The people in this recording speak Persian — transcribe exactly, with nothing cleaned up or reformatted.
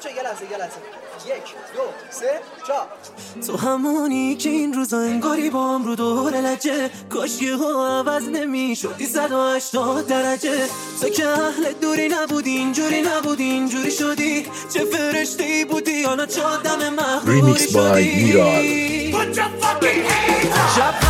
بچه یه لحظه یه لحظه یک دو سه چهار. تو همونی که این روزا انگاری با هم رو دور لجه، کاش یه ها عوض نمی شدی صد و هشتاد درجه. تو که اهل دوری نبودی، اینجوری نبودی، اینجوری شدی. چه فرشته ای بودی، حالا چه آدم مغروری شدی. Remixed by Miral. شب